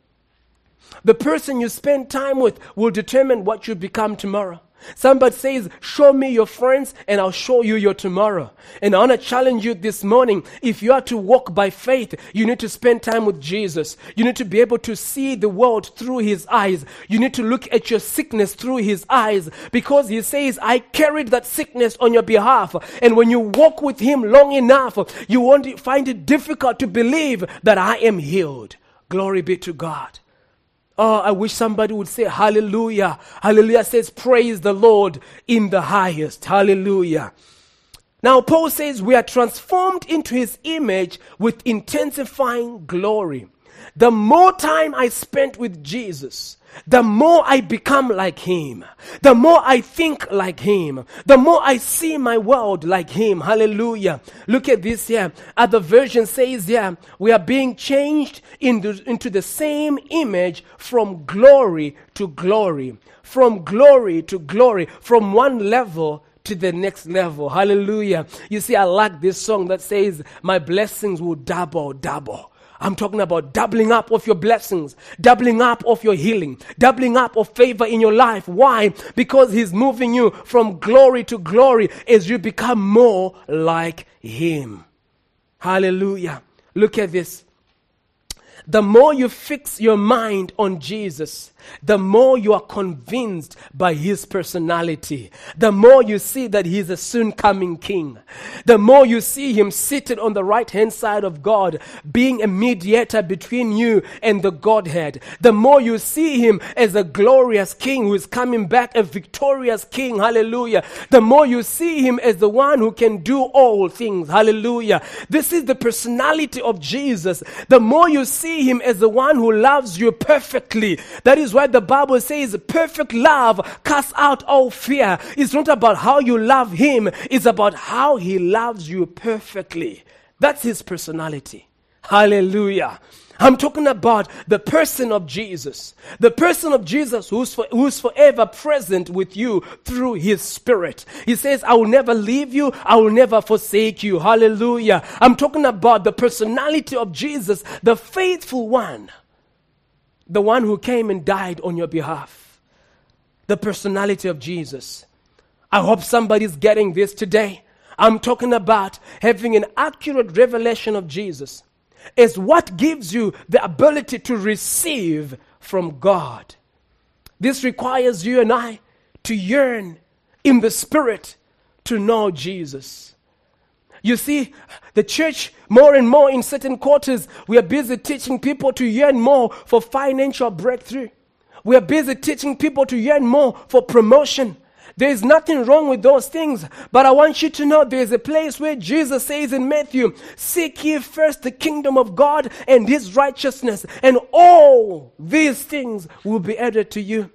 The person you spend time with will determine what you become tomorrow. Somebody says, show me your friends and I'll show you your tomorrow. And I want to challenge you this morning. If you are to walk by faith, you need to spend time with Jesus. You need to be able to see the world through his eyes. You need to look at your sickness through his eyes, because he says, I carried that sickness on your behalf. And when you walk with him long enough, you won't find it difficult to believe that I am healed. Glory be to God. Oh, I wish somebody would say hallelujah. Hallelujah says praise the Lord in the highest. Hallelujah. Now Paul says we are transformed into his image with intensifying glory. The more time I spent with Jesus, the more I become like him. The more I think like him. The more I see my world like him. Hallelujah. Look at this here. Other version says here, we are being changed into, into the same image from glory to glory. From glory to glory. From one level to the next level. Hallelujah. You see, I like this song that says, my blessings will double, double. I'm talking about doubling up of your blessings, doubling up of your healing, doubling up of favor in your life. Why? Because he's moving you from glory to glory as you become more like him. Hallelujah. Look at this. The more you fix your mind on Jesus, the more you are convinced by his personality. The more you see that he's a soon coming king. The more you see him seated on the right hand side of God, being a mediator between you and the Godhead. The more you see him as a glorious king who is coming back, a victorious king. Hallelujah. The more you see him as the one who can do all things. Hallelujah. This is the personality of Jesus. The more you see him as the one who loves you perfectly. That is why the Bible says perfect love casts out all fear. It's not about how you love him. It's about how he loves you perfectly. That's his personality. Hallelujah. I'm talking about the person of Jesus. The person of Jesus who's, for, who's forever present with you through his Spirit. He says, I will never leave you. I will never forsake you. Hallelujah. I'm talking about the personality of Jesus, the faithful one. The one who came and died on your behalf. The personality of Jesus. I hope somebody's getting this today. I'm talking about having an accurate revelation of Jesus is what gives you the ability to receive from God. This requires you and I to yearn in the Spirit to know Jesus. You see, the church, more and more in certain quarters, we are busy teaching people to yearn more for financial breakthrough. We are busy teaching people to yearn more for promotion. There is nothing wrong with those things. But I want you to know there is a place where Jesus says in Matthew, seek ye first the kingdom of God and his righteousness, and all these things will be added to you.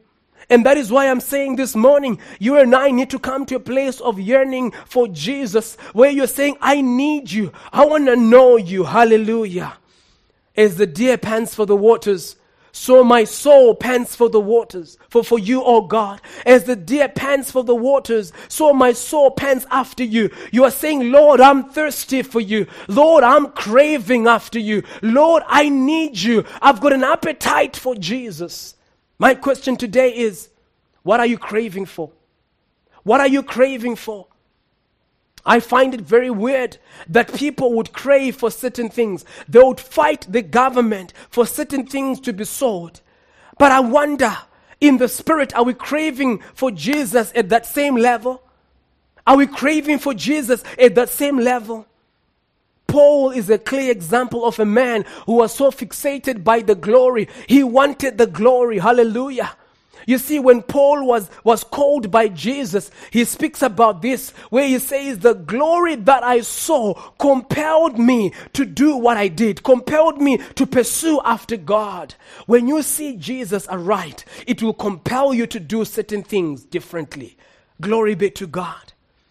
And that is why I'm saying this morning, you and I need to come to a place of yearning for Jesus, where you're saying, I need you. I want to know you. Hallelujah. As the deer pants for the waters, so my soul pants for the waters, for, for you, O God. As the deer pants for the waters, so my soul pants after you. You are saying, Lord, I'm thirsty for you. Lord, I'm craving after you. Lord, I need you. I've got an appetite for Jesus. My question today is, what are you craving for? What are you craving for? I find it very weird that people would crave for certain things. They would fight the government for certain things to be sold. But I wonder, in the spirit, are we craving for Jesus at that same level? Are we craving for Jesus at that same level? Paul is a clear example of a man who was so fixated by the glory. He wanted the glory. Hallelujah. You see, when Paul was, was called by Jesus, he speaks about this, where he says, the glory that I saw compelled me to do what I did, compelled me to pursue after God. When you see Jesus aright, it will compel you to do certain things differently. Glory be to God.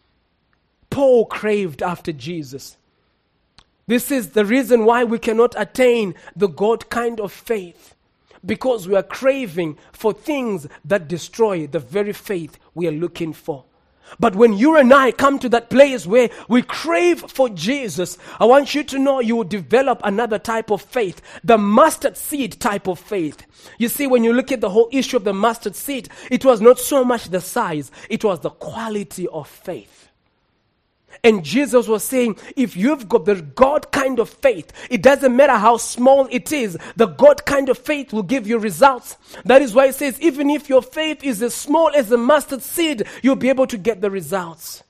Paul craved after Jesus. This is the reason why we cannot attain the God kind of faith. Because we are craving for things that destroy the very faith we are looking for. But when you and I come to that place where we crave for Jesus, I want you to know you will develop another type of faith, the mustard seed type of faith. You see, when you look at the whole issue of the mustard seed, it was not so much the size, it was the quality of faith. And Jesus was saying, if you've got the God kind of faith, it doesn't matter how small it is, the God kind of faith will give you results. That is why it says, even if your faith is as small as a mustard seed, you'll be able to get the results.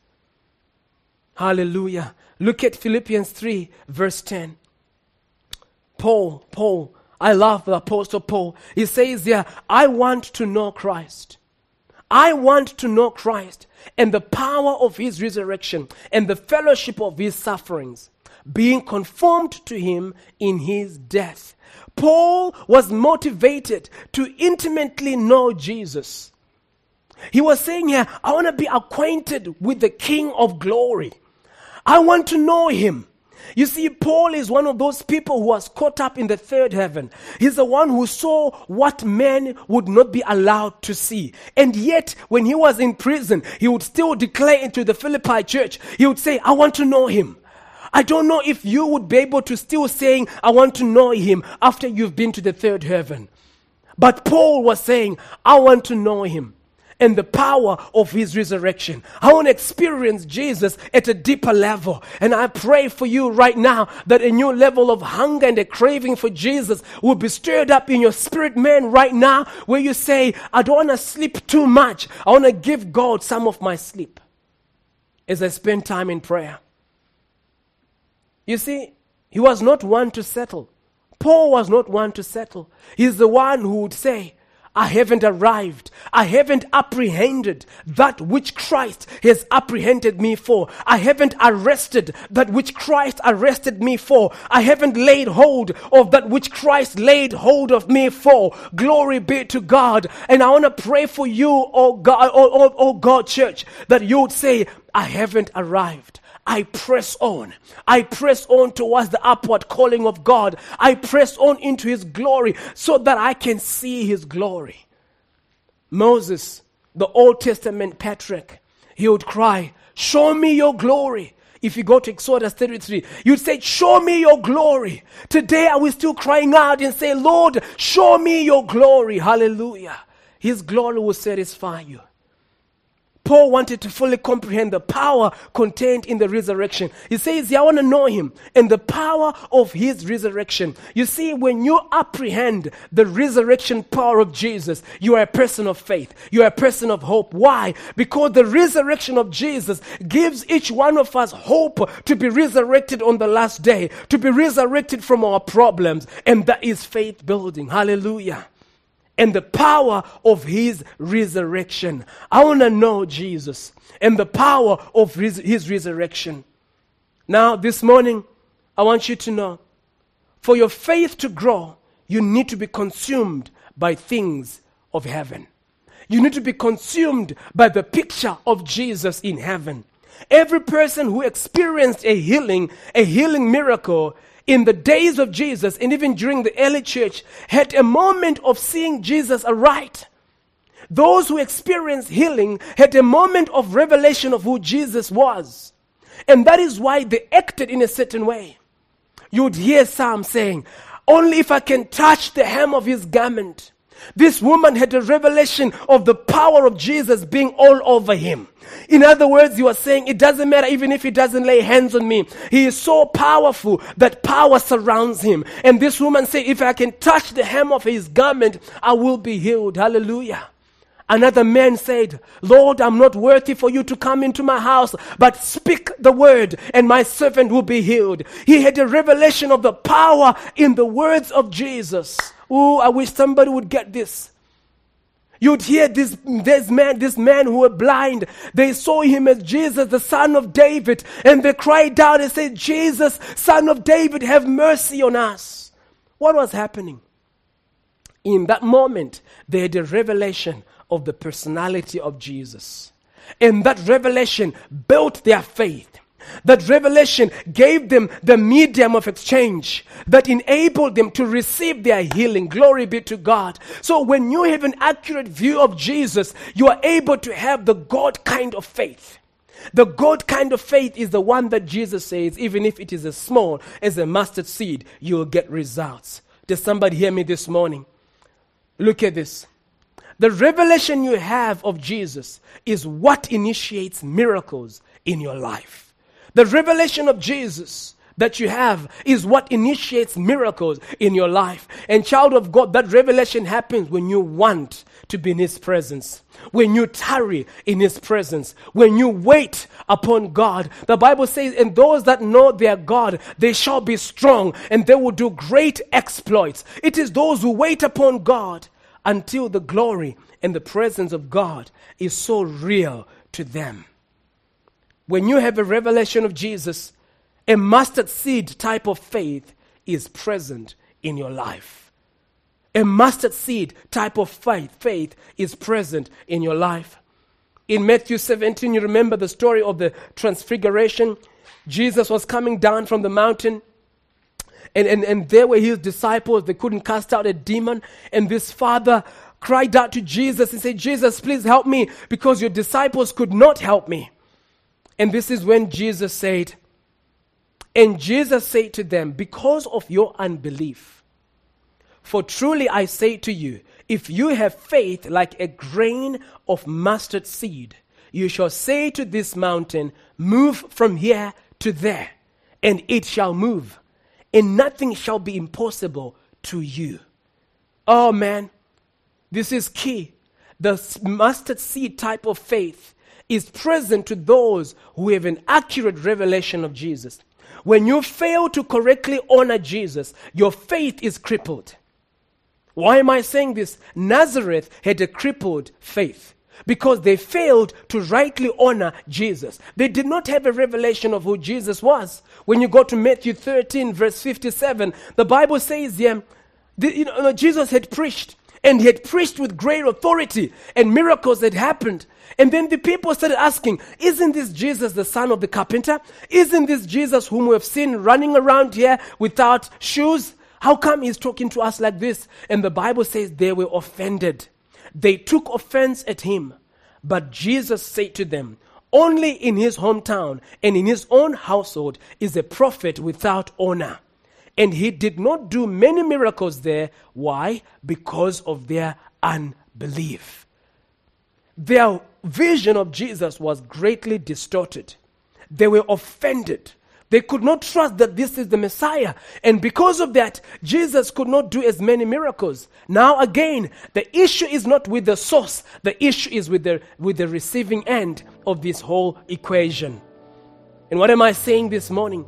Hallelujah. Look at Philippians three, verse ten. Paul, Paul, I love the Apostle Paul. He says here, I want to know Christ. I want to know Christ and the power of his resurrection and the fellowship of his sufferings, being conformed to him in his death. Paul was motivated to intimately know Jesus. He was saying here, I want to be acquainted with the King of glory. I want to know him. You see, Paul is one of those people who was caught up in the third heaven. He's the one who saw what men would not be allowed to see. And yet, when he was in prison, he would still declare into the Philippi church, he would say, I want to know him. I don't know if you would be able to still saying, I want to know him after you've been to the third heaven. But Paul was saying, I want to know him and the power of his resurrection. I want to experience Jesus at a deeper level. And I pray for you right now that a new level of hunger and a craving for Jesus will be stirred up in your spirit, man, right now, where you say, I don't want to sleep too much. I want to give God some of my sleep as I spend time in prayer. You see, he was not one to settle. Paul was not one to settle. He's the one who would say, I haven't arrived. I haven't apprehended that which Christ has apprehended me for. I haven't arrested that which Christ arrested me for. I haven't laid hold of that which Christ laid hold of me for. Glory be to God. And I want to pray for you, oh God, oh, oh, oh God, church, that you would say, I haven't arrived. I press on. I press on towards the upward calling of God. I press on into his glory so that I can see his glory. Moses, the Old Testament patriarch, he would cry, show me your glory. If you go to Exodus thirty-three, you'd say, show me your glory. Today are we still crying out and say, Lord, show me your glory. Hallelujah. His glory will satisfy you. Paul wanted to fully comprehend the power contained in the resurrection. He says, I want to know him and the power of his resurrection. You see, when you apprehend the resurrection power of Jesus, you are a person of faith. You are a person of hope. Why? Because the resurrection of Jesus gives each one of us hope to be resurrected on the last day, to be resurrected from our problems. And that is faith building. Hallelujah. And the power of his resurrection. I want to know Jesus and the power of his, his resurrection. Now, this morning, I want you to know, for your faith to grow, you need to be consumed by things of heaven. You need to be consumed by the picture of Jesus in heaven. Every person who experienced a healing, a healing miracle in the days of Jesus, and even during the early church, had a moment of seeing Jesus aright. Those who experienced healing had a moment of revelation of who Jesus was. And that is why they acted in a certain way. You would hear some saying, only if I can touch the hem of his garment. This woman had a revelation of the power of Jesus being all over him. In other words, you are saying, it doesn't matter even if he doesn't lay hands on me. He is so powerful that power surrounds him. And this woman said, if I can touch the hem of his garment, I will be healed. Hallelujah. Another man said, Lord, I'm not worthy for you to come into my house, but speak the word and my servant will be healed. He had a revelation of the power in the words of Jesus. Oh, I wish somebody would get this. You'd hear this, this man, this man who were blind. They saw him as Jesus, the son of David, and they cried out and said, Jesus, son of David, have mercy on us. What was happening? In that moment, they had a revelation of the personality of Jesus. And that revelation built their faith. That revelation gave them the medium of exchange that enabled them to receive their healing. Glory be to God. So when you have an accurate view of Jesus, you are able to have the God kind of faith. The God kind of faith is the one that Jesus says, even if it is as small as a mustard seed, you will get results. Does somebody hear me this morning? Look at this. The revelation you have of Jesus is what initiates miracles in your life. The revelation of Jesus that you have is what initiates miracles in your life. And child of God, that revelation happens when you want to be in his presence, when you tarry in his presence, when you wait upon God. The Bible says, and those that know their God, they shall be strong and they will do great exploits. It is those who wait upon God until the glory and the presence of God is so real to them. When you have a revelation of Jesus, a mustard seed type of faith is present in your life. A mustard seed type of faith, faith is present in your life. In Matthew seventeen, you remember the story of the transfiguration. Jesus was coming down from the mountain. And, and, and there were his disciples. They couldn't cast out a demon. And this father cried out to Jesus and said, Jesus, please help me, because your disciples could not help me. And this is when Jesus said, and Jesus said to them, because of your unbelief, for truly I say to you, if you have faith like a grain of mustard seed, you shall say to this mountain, move from here to there, and it shall move, and nothing shall be impossible to you. Oh man, this is key. The mustard seed type of faith is present to those who have an accurate revelation of Jesus. When you fail to correctly honor Jesus, your faith is crippled. Why am I saying this? Nazareth had a crippled faith because they failed to rightly honor Jesus. They did not have a revelation of who Jesus was. When you go to Matthew thirteen, verse fifty-seven, the Bible says here, the, you know, Jesus had preached. And he had preached with great authority, and miracles had happened. And then the people started asking, isn't this Jesus the son of the carpenter? Isn't this Jesus whom we have seen running around here without shoes? How come he's talking to us like this? And the Bible says they were offended. They took offense at him. But Jesus said to them, only in his hometown and in his own household is a prophet without honor. And he did not do many miracles there. Why? Because of their unbelief. Their vision of Jesus was greatly distorted. They were offended. They could not trust that this is the Messiah. And because of that, Jesus could not do as many miracles. Now again, the issue is not with the source. The issue is with the, with the receiving end of this whole equation. And what am I saying this morning?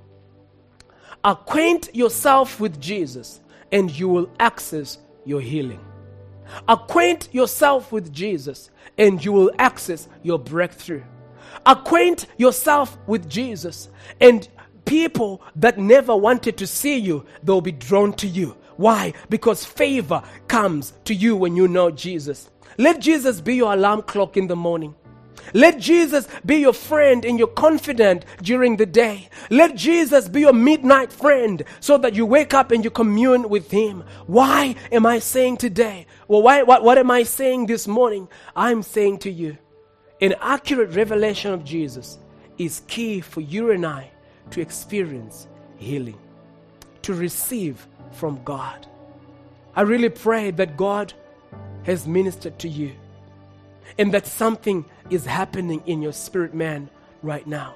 Acquaint yourself with Jesus and you will access your healing. Acquaint yourself with Jesus and you will access your breakthrough. Acquaint yourself with Jesus and people that never wanted to see you, they'll be drawn to you. Why? Because favor comes to you when you know Jesus. Let Jesus be your alarm clock in the morning. Let Jesus be your friend and your confidant during the day. Let Jesus be your midnight friend so that you wake up and you commune with him. Why am I saying today? Well, why, what, what am I saying this morning? I'm saying to you, an accurate revelation of Jesus is key for you and I to experience healing, to receive from God. I really pray that God has ministered to you and that something is happening in your spirit man right now.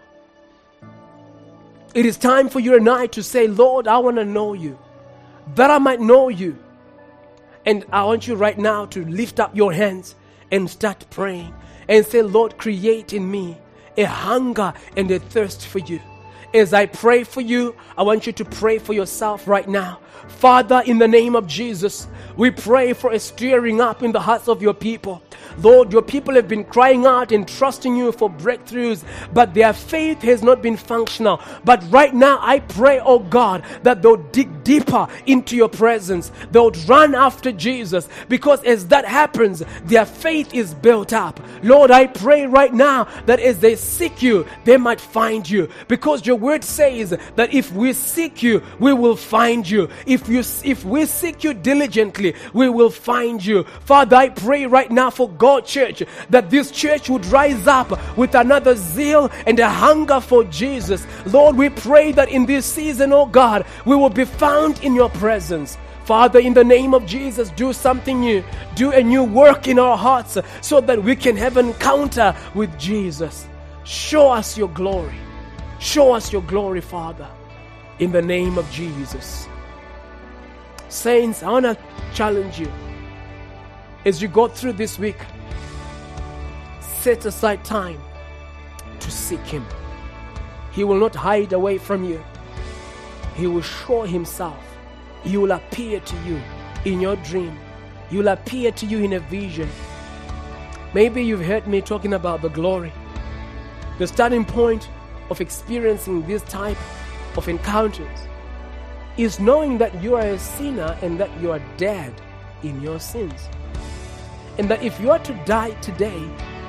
It is time for you and I to say, Lord, I want to know you, that I might know you. And I want you right now to lift up your hands and start praying and say, Lord, create in me a hunger and a thirst for you. As I pray for you, I want you to pray for yourself right now. Father, in the name of Jesus, we pray for a stirring up in the hearts of your people. Lord, your people have been crying out and trusting you for breakthroughs, but their faith has not been functional. But right now, I pray, oh God, that they'll dig deeper into your presence. They'll run after Jesus, because as that happens, their faith is built up. Lord, I pray right now that as they seek you, they might find you, because your word says that if we seek you, we will find you. If you, if we seek you diligently, we will find you. Father, I pray right now for God Church, that this church would rise up with another zeal and a hunger for Jesus. Lord, we pray that in this season, oh God, we will be found in your presence. Father, in the name of Jesus, do something new. Do a new work in our hearts so that we can have an encounter with Jesus. Show us your glory. Show us your glory, Father, in the name of Jesus. Saints, I want to challenge you. As you go through this week, set aside time to seek him. He will not hide away from you. He will show himself. He will appear to you in your dream. He will appear to you in a vision. Maybe you've heard me talking about the glory. The starting point of experiencing this type of encounters is knowing that you are a sinner and that you are dead in your sins. And that if you are to die today,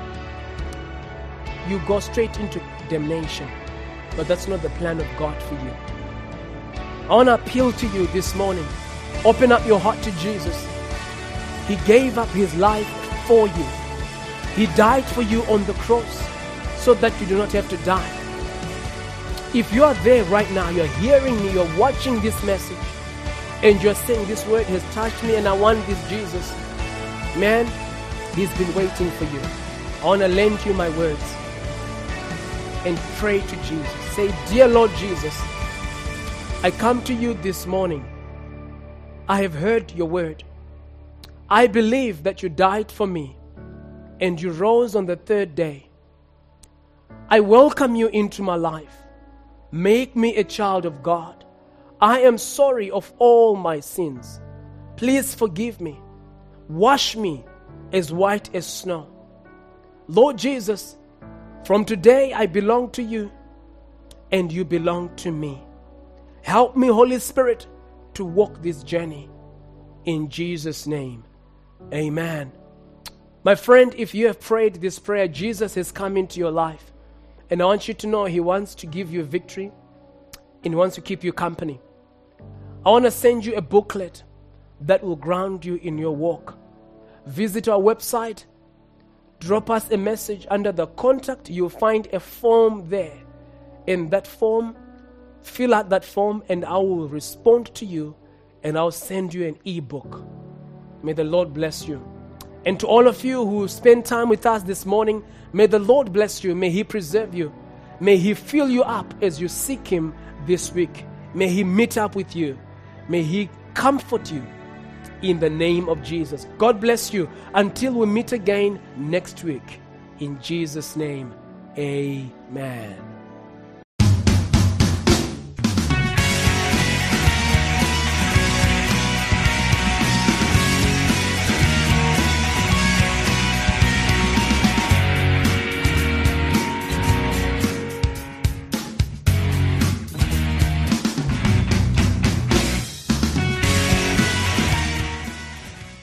you go straight into damnation. But that's not the plan of God for you. I want to appeal to you this morning. Open up your heart to Jesus. He gave up his life for you. He died for you on the cross so that you do not have to die. If you are there right now, you're hearing me, you're watching this message, and you're saying, this word has touched me and I want this Jesus. Man, he's been waiting for you. I want to lend you my words and pray to Jesus. Say, dear Lord Jesus, I come to you this morning. I have heard your word. I believe that you died for me and you rose on the third day. I welcome you into my life. Make me a child of God. I am sorry of all my sins. Please forgive me. Wash me as white as snow. Lord Jesus, from today I belong to you and you belong to me. Help me, Holy Spirit, to walk this journey. In Jesus' name, amen. My friend, if you have prayed this prayer, Jesus has come into your life. And I want you to know he wants to give you victory and he wants to keep you company. I want to send you a booklet that will ground you in your walk. Visit our website. Drop us a message under the contact. You'll find a form there. In that form, fill out that form and I will respond to you and I'll send you an ebook. May the Lord bless you. And to all of you who spend time with us this morning, may the Lord bless you. May he preserve you. May he fill you up as you seek him this week. May he meet up with you. May he comfort you in the name of Jesus. God bless you until we meet again next week. In Jesus' name, amen.